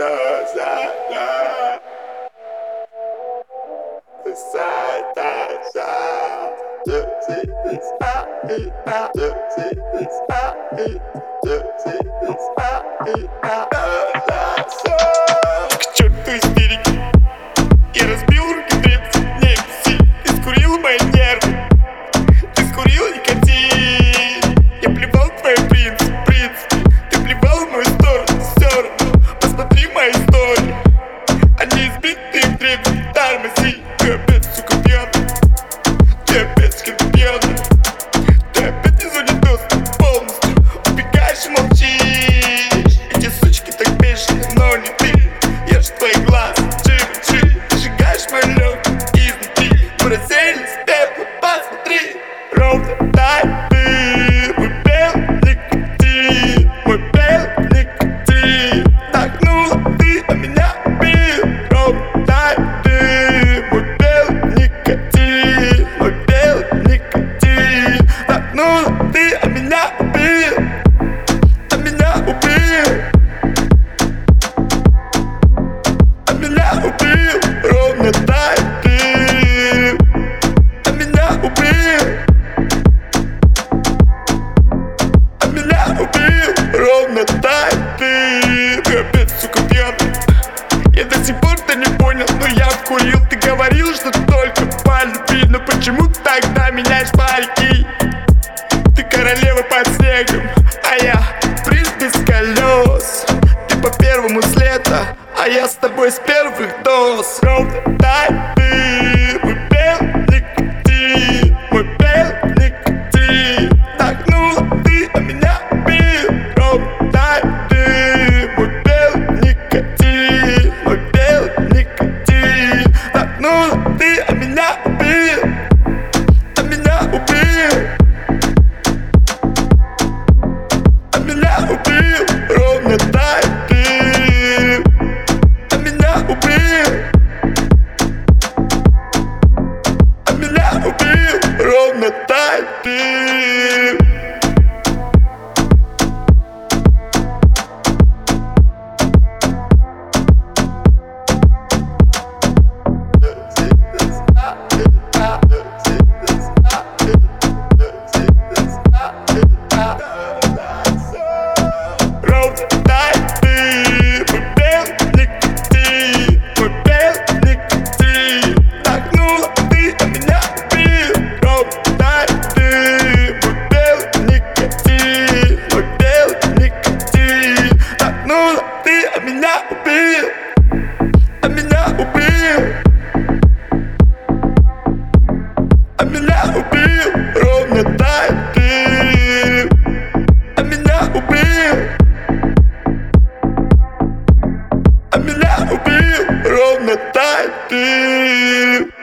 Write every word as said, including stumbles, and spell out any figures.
К черту истерики, я разбил руки древцем, не беси. Ты скурил мои нервы, ты скурил никотин. Я плевал в твой принцип, принцип. Ты плевал в мою сторону, все равно. Посмотри мои истории, они избитые в древних тормози. Ты опять, сука, пьяный, ты опять с кем-то пьяный. Ты опять не занят полностью, убегаешь и молчишь. Эти сучки так бешеные, но не ты. Я ж твои глаз, чик-чик. Ты сжигаешь мой лёг изнутри. Мы разделись с пеплом, посмотри. Ровно так ты, мой белый никотин, мой белый никотин. Так, ну ты, а меня убил. Ровно так ты, мой белый никотин, мой белый никотин. Так, ну ты, а меня убил, а меня убил. Меня убил, ровно так ты, а меня убил, а меня убил, ровно так ты. Ты опять, сука, пьяный. Я до сих пор-то не понял, но я вкурил. Ты говорил, что только по любви, но почему тогда меняешь парики? Ты королева под снегом, а я принц без колес. Ты по первому с лета, а я с тобой с первых доз. Ровно так ты, мой белый никотин, мой белый никотин. Так, ну ты, а меня убил. Ровно так ты, мой белый никотин, мой белый никотин. Так, ну ты, а меня убил, а меня убил, а меня убил. Ровно так ты, а меня убил, а меня убил. Ровно так ты. Ровно так ты, мой белый никотин, мой белый никотин. Так, ну ты, а меня убил. Ровно так ты, мой белый никотин, мой белый никотин. Так, ну ты, а меня убил, а меня убил, а меня убил. Ровно так ты, а меня убил, а меня убил. Ровно так ты.